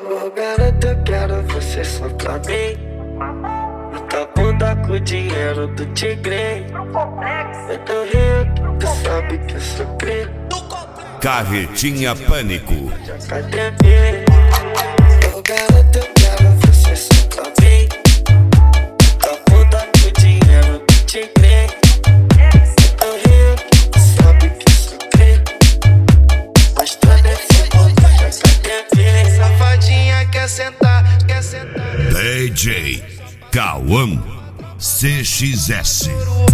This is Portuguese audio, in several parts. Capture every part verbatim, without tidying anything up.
Ô garota, eu quero você só pra mim. Muita bunda com o dinheiro do tigre. Eu tô rico, tu sabe que eu sou cri. Carretinha Pânico. Academia. Ô garota, eu quero você só pra mim. Muita bunda com o dinheiro do tigre. Eu tô rico, tu sabe que eu sou cri. Mas tô nesse mundo de academia. Safadinha quer sentar, quer sentar. D J Cauã C X S.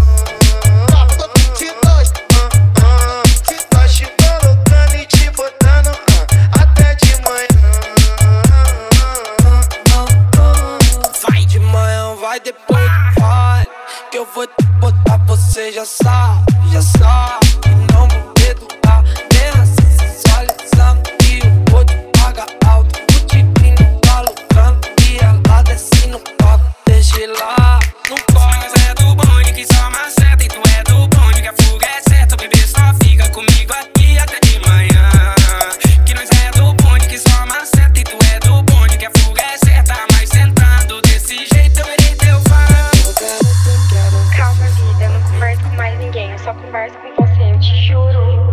Depois vai, que eu vou te botar, você já sabe, já sabe. Não vou perdoar, terra sensualizando. E eu vou te pagar alto, o tigrinho tá lucrando. E ela desce no palco, deixa lá, no palco. Mas é do bonde que só maceta. E tu é do bonde que a fuga é certa. O bebê só fica comigo aqui até de manhã. Que nós é do bonde que só maceta. E tu é do bonde que a fuga é certa. Mas sentando desse jeito eu verei teu fã. Calma, vida, eu não converso com mais ninguém. Eu só converso com você, eu te juro.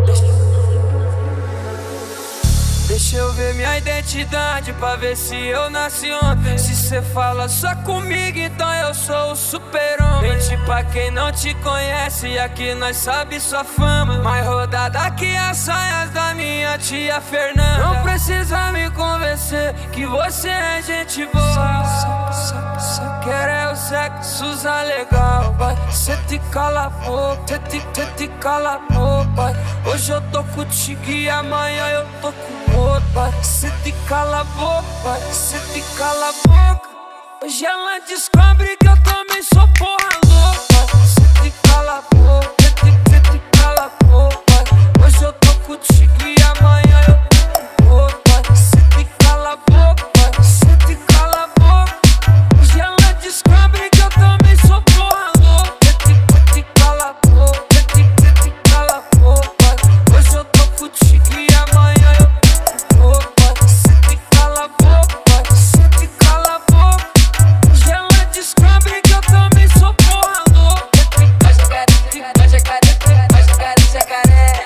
Deixa eu ver minha identidade pra ver se eu nasci ontem. Se cê fala só comigo, então eu sou o super-homem. Mente pra quem não te conhece, aqui nós sabe sua fama. Mais rodada que as saias da minha tia Fernanda. Não precisa me convencer que você é gente boa. Só, só, só quero é o sexo usar legal, vai. Cê te cala a boca, cê te, cê te cala a boca, vai. Hoje eu tô contigo e amanhã eu tô com outro, vai. Cê te cala a boca, vai. Cê te cala a boca. Hoje ela descobre que eu também sou porra louca, vai. Cê te cala a boca, cê te, cê te cala a boca, vai. Hoje eu tô contigo e amanhã eu tô com outro, vai. Cê te cala a boca, vai. Cê te cala a boca. Hoje ela descobre que eu também sou porra louca. Cê te, cê te cala a boca, cê te, cê te cala a boca, vai. Hoje eu tô contigo e amanhã eu tô com outro, vai. Cê te cala a boca, vai. Cê te cala a boca. Hoje ela descobre que eu também sou porra louca. Vai jacaré, vai jacaré, vai jacaré, jacaré.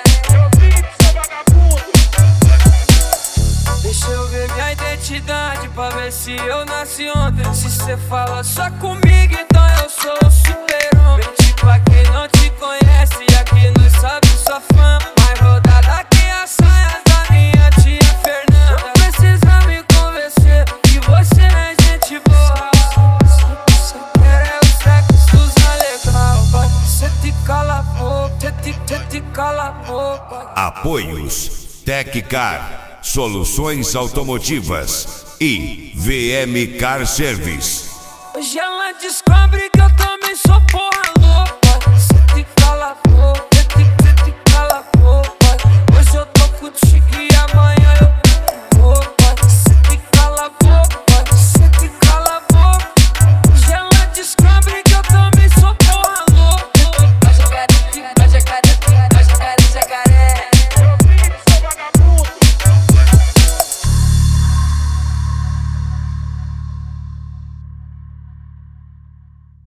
Deixa eu ver minha identidade pra ver se eu nasci ontem. Se cê fala só comigo, então eu sou o super-homem. Mente pra quem não te conhece, aqui nós sabe sua fama. Mais rodada que as saias da minha tia Fernanda. Não precisa me convencer que você é gente boa. Só quero é o sexo usar legal, vai. Cê te cala a boca, cê te, cê te cala a boca, vai. Apoios Teccar, Soluções Automotivas e V M Car Service. Hoje ela descobre que eu também sou porra